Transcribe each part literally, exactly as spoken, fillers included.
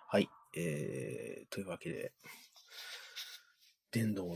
はい。えー、というわけで、電動の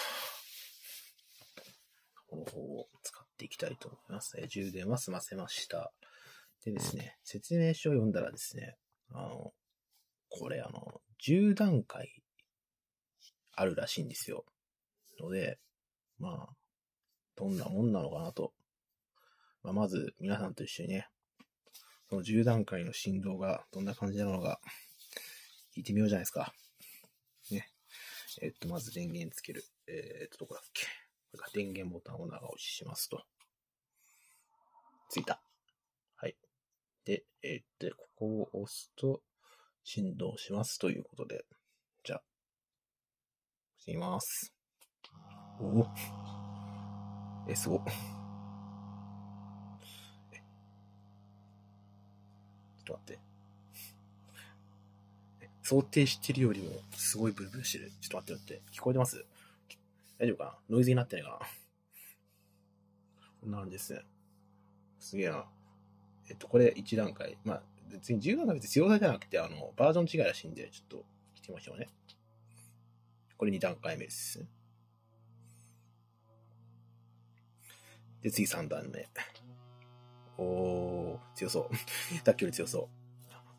方法を使っていきたいと思います。えー、充電は済ませました。でですね、説明書を読んだらですね、あの、これあの、じゅう段階あるらしいんですよ。ので、まあ、どんなもんなのかなと。まあ、まず、皆さんと一緒にね、そのじゅう段階の振動がどんな感じなのか、聞いてみようじゃないですか。ね。えっと、まず電源つける。えー、っと、どこだっけ。これか電源ボタンを長押ししますと。ついた。はい。で、えー、っと、ここを押すと振動しますということで、じゃあ、押してみます。おお。え、すご。ちょっと待って。想定してるよりもすごいブルブルしてる。ちょっと待って待って。聞こえてます？大丈夫かな？ノイズになってないかな？こんな感じですね。すげえな。えっと、これいち段階。まあ、別にじゅう段階別に強さじゃなくて、あの、バージョン違いらしいんで、ちょっと聞いてみましょうね。これに段階目です。で、次さん段目。おー、強そう。さっきより強そう。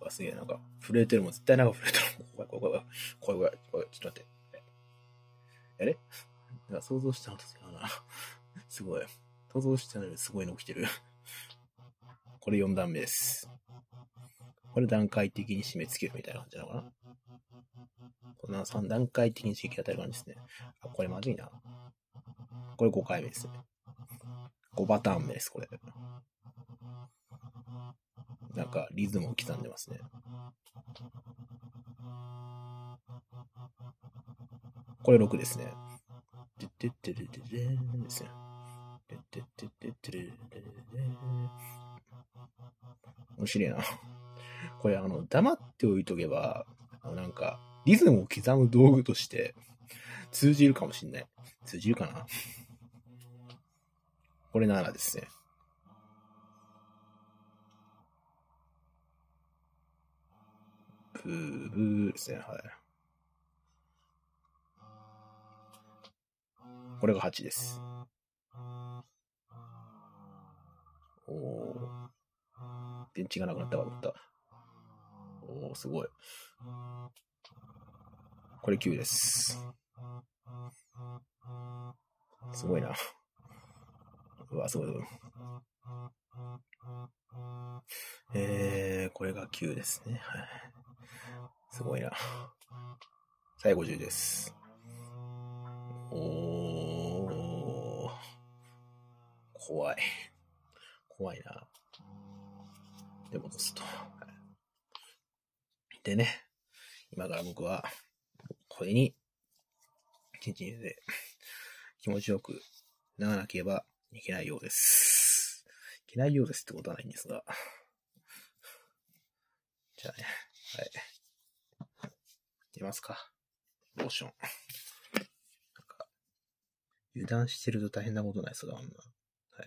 すげえ、なんか、震えてるもん。絶対なんか震えてる。怖い怖い怖い怖い怖い怖い。ちょっと待って。あれなんか想像したのと違うな。すごい。想像したのよりすごいの起きてる。これよん段目です。これ段階的に締め付けるみたいな感じなのかな。こんなさん段階的に刺激与える感じですね。あ、これまずいな。これごかいめですね。ごパターン目です、これ。なんかリズムを刻んでますね。これろくですね。てってってれれれーですね。てってってってってれれれー。面白いな。これあの、黙っておいとけば、なんか、リズムを刻む道具として通じるかもしんない。通じるかな？これななですね。ブーブーですね。はい。これがはちです。おー。電池がなくなったかと思った。おー、すごい。これきゅうです。すごいな。うわ、すごいすごい。えー、これがきゅうですね。はい。すごいな。最後じゅうです。おー。怖い。怖いな。で、戻すと。はい、でね、今から僕は、これに、チンチン入れて、気持ちよくならなければいけないようです。いけないようですってことはないんですが。じゃあね、はい。出ますか。ローション。なんか、油断してると大変なことないですが、あんな。はい。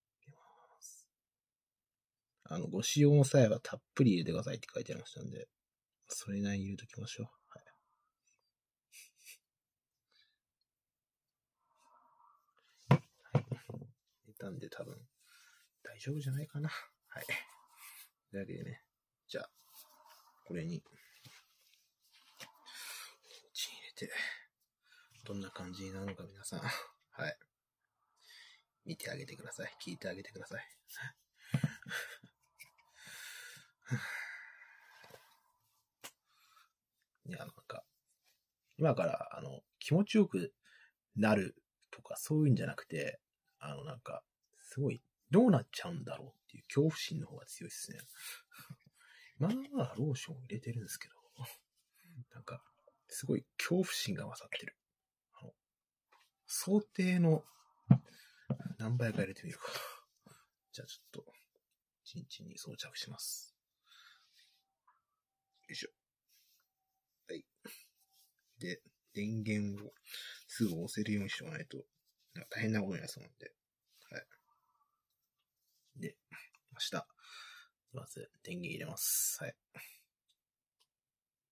あの、ご使用の際はたっぷり入れてくださいって書いてありましたんで、それなりに入れときましょう。はい。はい。入れたんで多分、大丈夫じゃないかな。はい。というわけでね、じゃあ、これに、チン入れて、どんな感じになるのか皆さん、はい。見てあげてください。聞いてあげてください。いや、なんか、今から、あの、気持ちよくなるとかそういうんじゃなくて、あの、なんか、すごい、どうなっちゃうんだろうっていう恐怖心の方が強いですね。まあまあ、ローションを入れてるんですけど、なんか、すごい恐怖心が勝ってる。あの、想定の何倍か入れてみるか。じゃあちょっと、チンチンに装着します。よいしょ。はい。で、電源をすぐ押せるようにしておかないと、なんか大変なことになりそうなんで。はい。で、ました。まず、電源入れます。はい。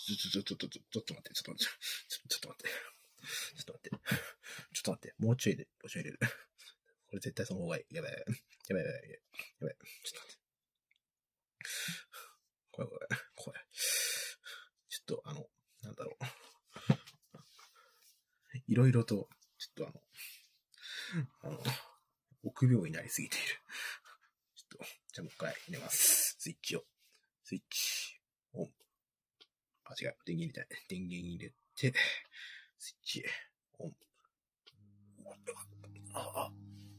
ちょ、ちょ、ちょ、ちょ、ちょ、ちょっと待って、ちょっと待って、ちょ、ちょっと待って。ちょっと待って。ちょっと待って。もうちょいで、もうちょい入れる。これ絶対その方がいい。やばい。やばいやばいやばい。やばい。ちょっと待って。これこれ。これ。ちょっとあの、なんだろう。いろいろと、ちょっとあの、あの、臆病になりすぎている。ちょっと、じゃあもう一回入れます。スイッチを。スイッチ。オン。あ、違う。電源入れたい。電源入れて、スイッチ。オン。あ、あ、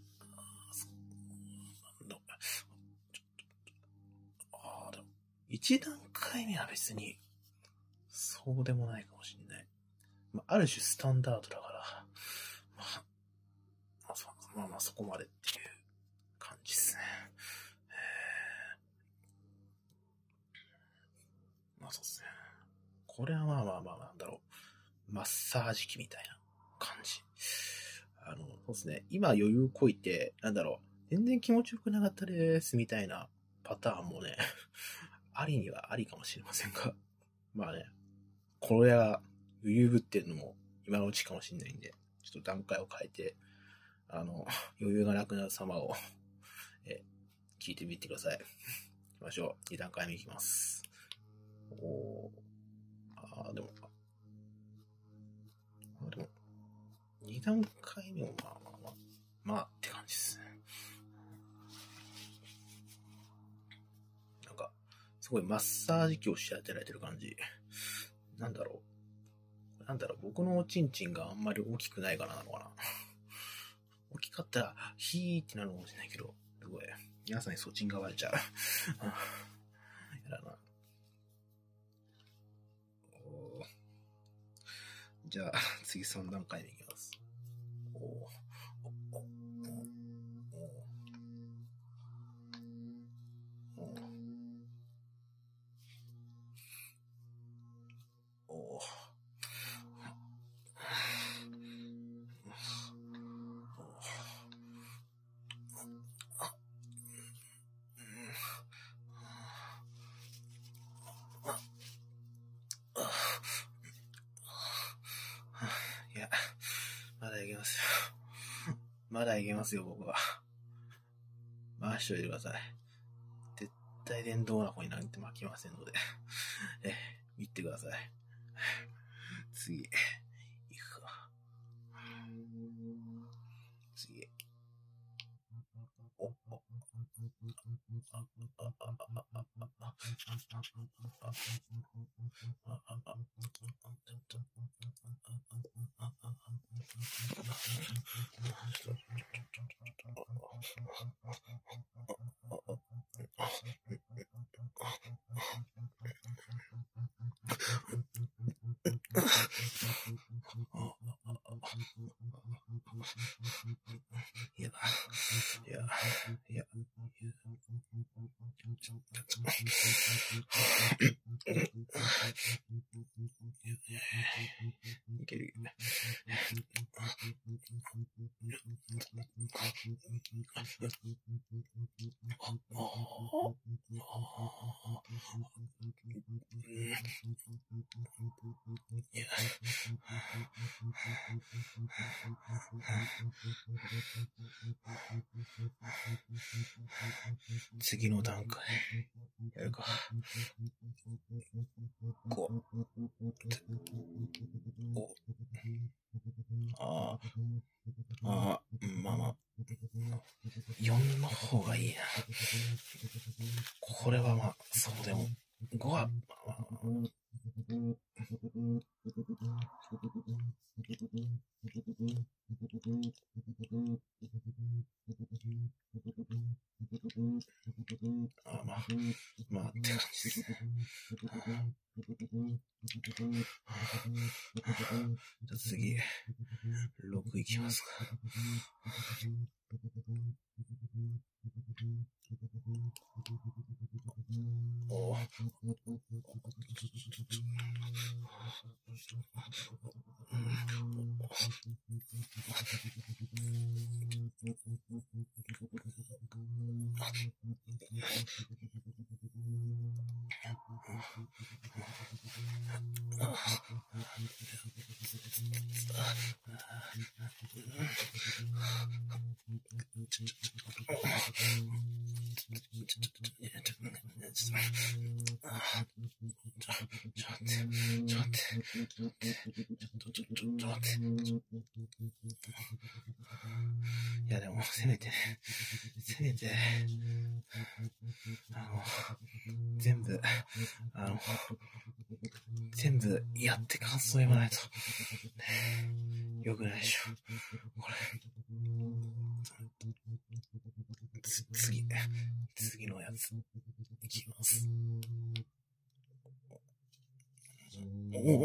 そうなんだ。ちょっと、ああ、でも、一段階目は別に、そうでもないかもしれない。まあ、ある種スタンダードだから、まあ、まあ、そまあ、まあ、そこまでっていう感じですね。まあ、そうですね。これはまあまあまあ、なんだろう。マッサージ機みたいな感じ。あの、そうですね。今余裕こいて、なんだろう。全然気持ちよくなかったですみたいなパターンもね、ありにはありかもしれませんが。まあね、これは余裕ぶってるのも今のうちかもしれないんで、ちょっと段階を変えて、あの、余裕がなくなる様を、え、聞いてみてください。行きましょう。に段階目いきます。おー。あー、でも、あでも、に段階目もまあまあまあ、まあって感じですね。なんか、すごいマッサージ機をして当てられてる感じ。なんだろう。なんだろう、僕のおちんちんがあんまり大きくないからなのかな。大きかったら、ヒーってなるかもしれないけど、すごい。皆さんにそちんが割れちゃう。やだな。じゃあ、次さん段階目いきます。おーおおおおおいや、まだいけますよ。まだいけますよ、僕は。回しといてください。絶対電動な子になんて巻きませんので。え、見てください。次、行くか。次。お、お、お、いや、いや、いや、いける。次の段階やるか。こう。お。ああ。ああ。まあまあ。よんの方がいいな。これはまあ、そうでも。ごは、まあまあ。あまあ、まあって感じですね。 じゃあ次、ろくいきますか。おー。いやでもせめてね、せめてあの全部あの全部やって感想言わないと、ね、よくないでしょこれ。つ次次のやついきます。おお。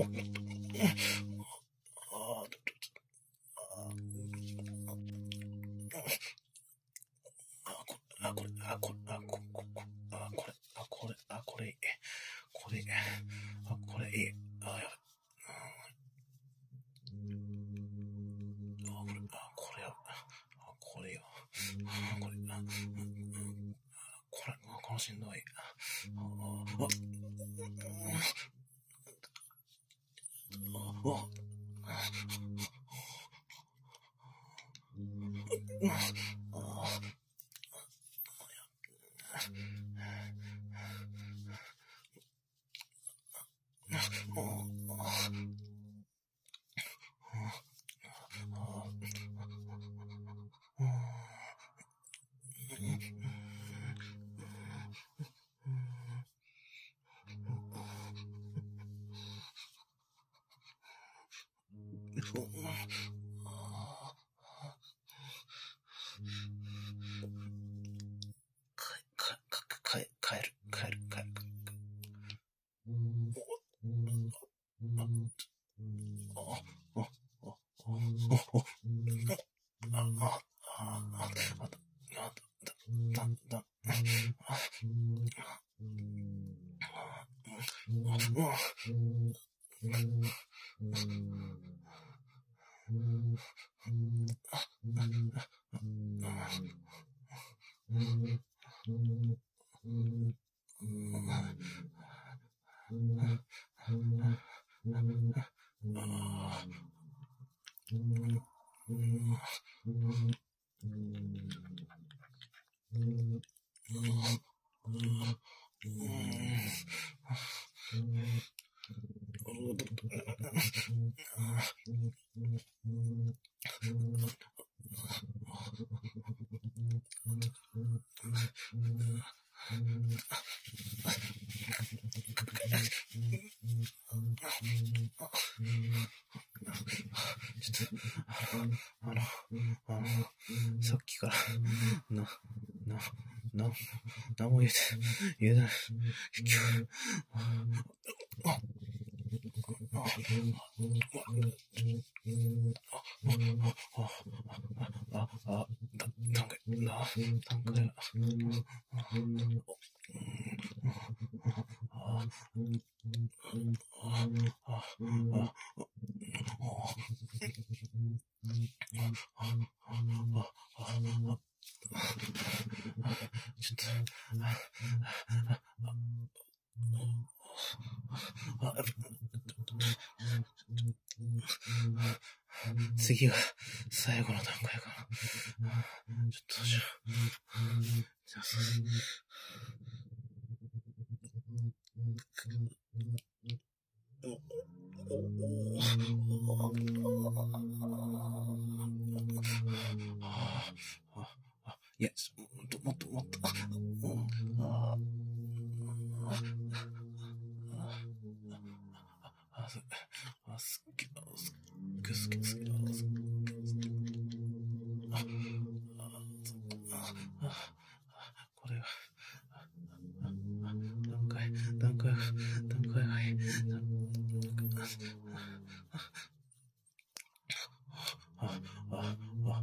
あこれあこれあこれあこれあこれあこれこれあこれいいあやばいあこれあこれやあこれよあこれあこれこのしんどいあああ帰る帰る帰る帰るあの、あの、さっきから、な、な、な、なんも言えて、言えない。今日、あ、あ、あ、あ、段階、な、段階、ちょっと、次が最後の段階かな。ちょっとじゃあ、じゃあいや、もっともっともっと。ああ、すあ、すっげえ、すっげえ、すっげえ、すっげえ、すっげえ、あ、あ、これが、段階、段階が、段階がいい、段あ、あ、あ、あ、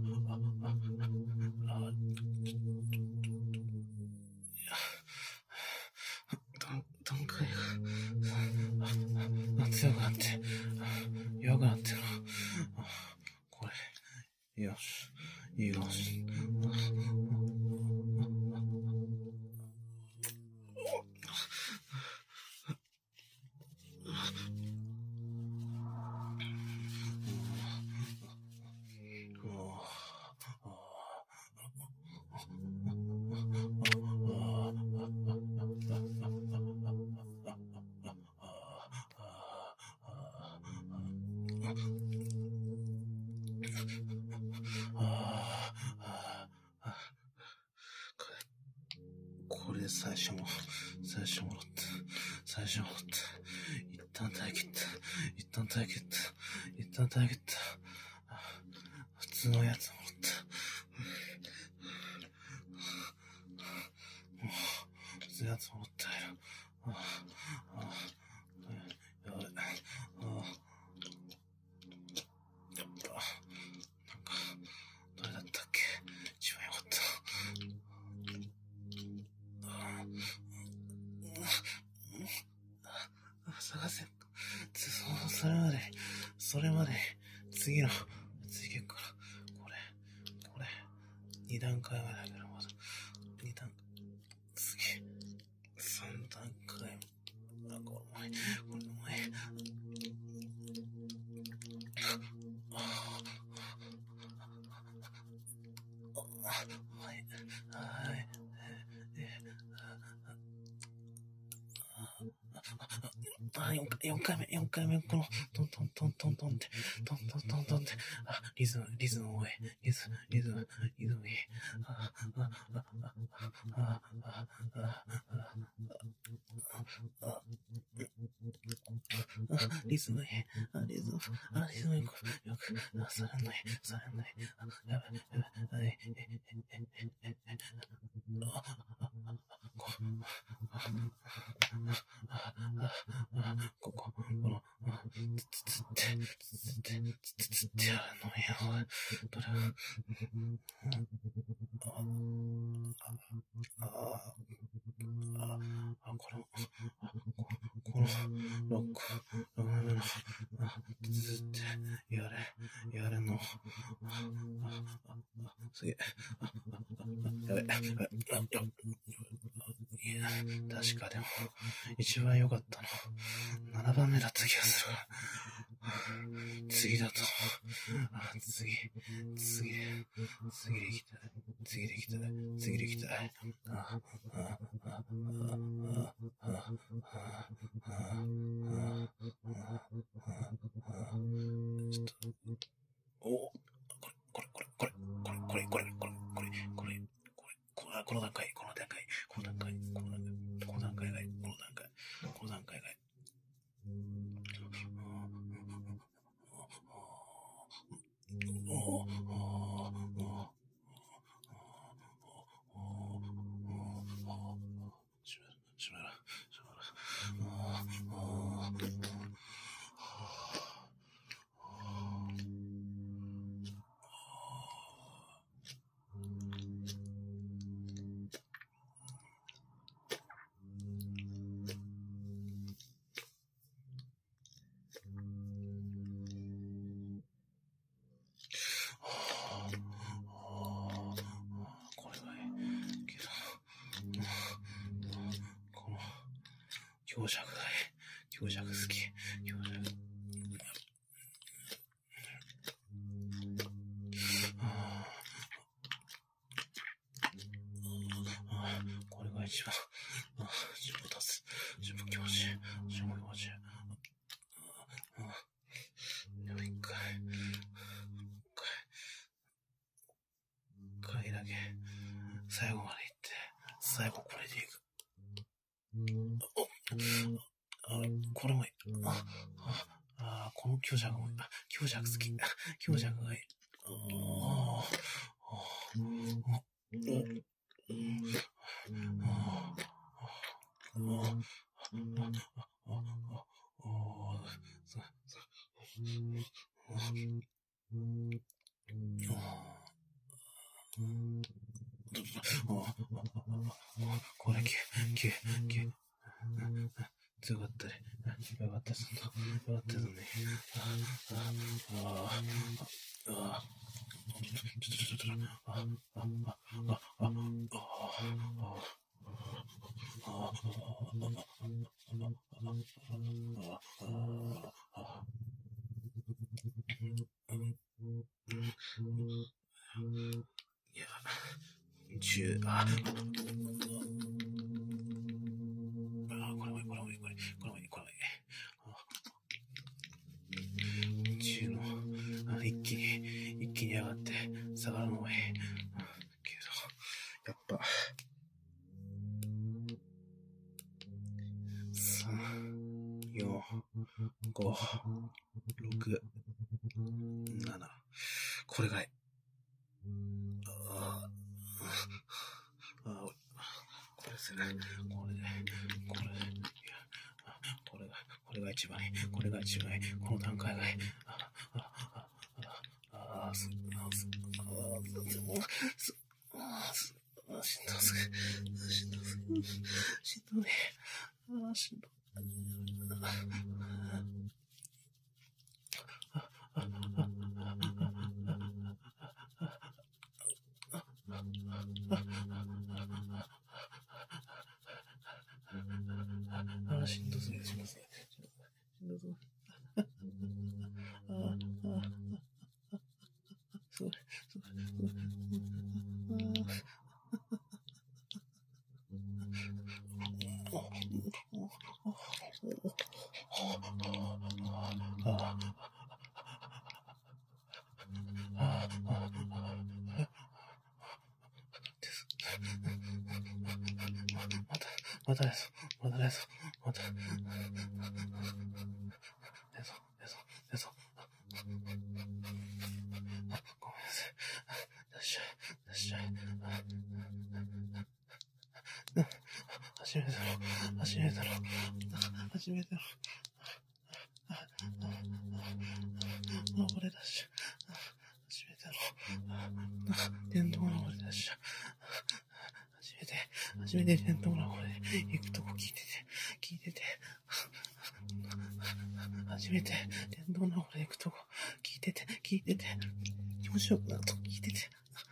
段階が強くなって弱くなってる。これよし、いいよし。これで最初も、最初もらった。最初もらった。一旦耐え切った。一旦耐え切った。一旦耐え切った。普通のやつもらった。普通のやつもらったよ。やばい。やっぱ、なんか、どれだったっけ？一番よかった。探せ。そ、それまで、それまで、次の、次から、これ、これ、二段階目だけど、まだ、二段、次、三段階目、あ、この前、この前、あ、はい、はい、あ、四回、四回目、四回目、この、トントントントントンって、トントントントンって、あ、リズム、リズム多い、リズム、リズム、リズムいい、あ、あ、あ、あ、あ、あ、あ、あ、リズムいい、あ、リズム、あ、リズムよく、よく、あ、さらない、さらない、あ、やばい、やばい、え、え、え、え、え、え、あ、こ、ここ、この、つつって、つつって、つつってやるのよ。どれ、あ、あ、あ、この、この、ロック、ロックの、つつってやれ、やれの、すげえ、やべ、やべ、やべ、いや、確かでも、一番良かったの、ななばんめだった気がする。次だと、あ、次、次、次で行きたい、次で行きたい、次で行きたい。あ、あ、あ、あ、あ、あ、あ、ちょっと、お、これ、これ、これ、これ、これ、これ、これ、これ、これ、これ、これ、この段階、この段階、この段階、この段階、この段階がいい、この段階、この段階がいい。しまら、しまら。これがいいけど、この強弱がいい、強弱好き、強弱。これが一番、自分立つ、自分気持ちいい、自分気持ちいい。でも一回、一回、一回だけ、最後まで行って、最後これでいく。あ、これもいい。あ、あ、この強弱もいい。あ、強弱好き。強弱がいい。ああ、 これ、きゅ、きゅ、きゅ、強かったね。よかったです。よかったですね。ああ、ああ、ちょっとちょっと、ああ、ああ、ああ、あいや、十、あ、これもいい、これもいい、これ、これもいい、これもいい。十の、一気に、一気に上がって、下がるのもいい。けど、やっぱ、三、四、五、六、七。これがいい。ああ、これですね。これで、これで、これが、これが一番いい。これが一番いい。この段階がいい。ああ、ああ、ああ、す、あす、あす、あす、あしんどす、しんどす、しんどね。ああ、しんど。ああ、しんどすぎる、しんどすぎる。しんどすぎる。ああ、ああ、すごい、すごい、すごい。またです。またです。また。です。です。です。ごめんなさい。出しちゃえ。出しちゃえ。初めてだろ。初めてだろ。初めてだろ。これ出しちゃう。初めてだろ。電動のこれ出しちゃう。初めて、初めて電動のこれ行くとこ聞いてて、聞いてて。初めて電動のこれ行くとこ聞いてて、聞いてて。気持ちよくなるとこ聞いてて。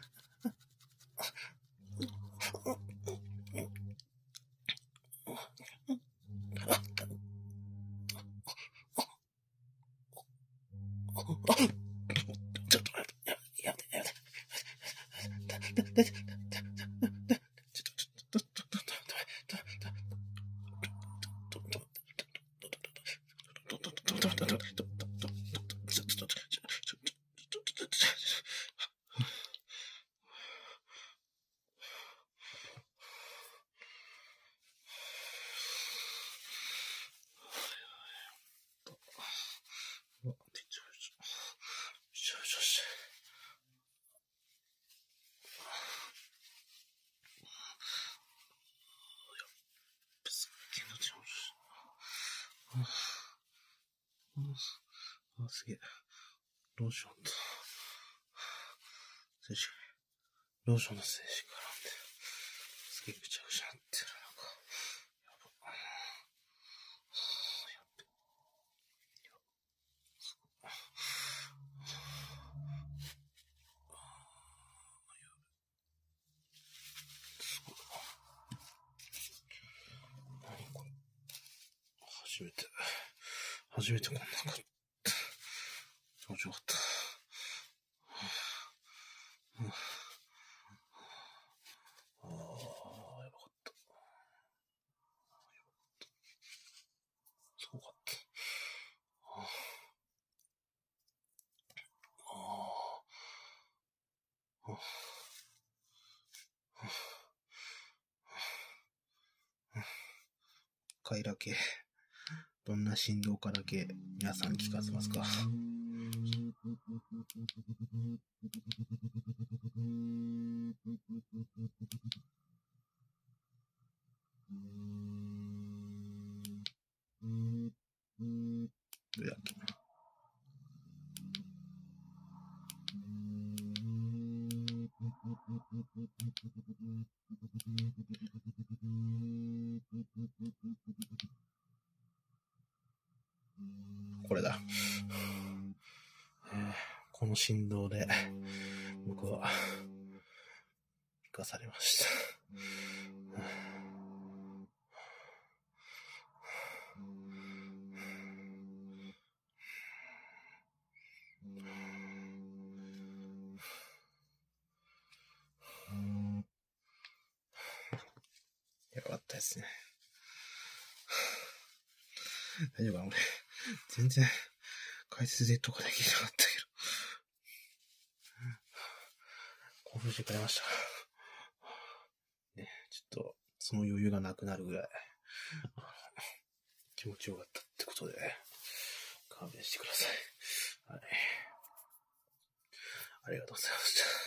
ちょっと待って、やめて、やめて。だ、だ、だ、だ、ちょっと、ちょっと、ちょっと、ちょっと、ちょっあ、すげえ。ローションと、静止ローションの静止からんで、すげえぐちゃぐちゃなってる。なんか、やば。やっべ。すごい。何これ。初めて、初めてこんなかった。気持ちよかった。うん、ああ、やばかった。すごかった。ああ、ああ、快楽系。どんな振動から系、皆さん聞かせますか？どうやっけな。 これだ。えー、この振動で僕は生かされました。よかったですね。大丈夫かな俺。全然、解説でとかできなかったけど。興奮してくれました。ね、ちょっと、その余裕がなくなるぐらい、気持ちよかったってことで、勘弁してください。はい。ありがとうございました。